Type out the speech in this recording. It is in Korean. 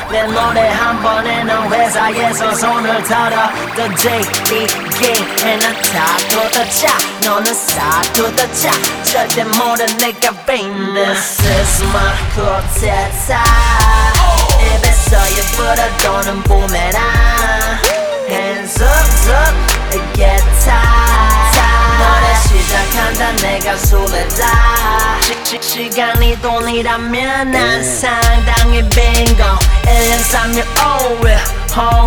내 노래 한 번에 넌 회사에서 손을 털어 또 J.E.G and I talk to the top 너는 start to the top 절대 모른 내가 bring this is my 쿠데타 입에서 예쁘다 도는 부메랑 hands up up get tight 노래 시작한다 내가 술래다 시간이 돈이라면 난 상당히 빙고 1, 2, 3, 6, 5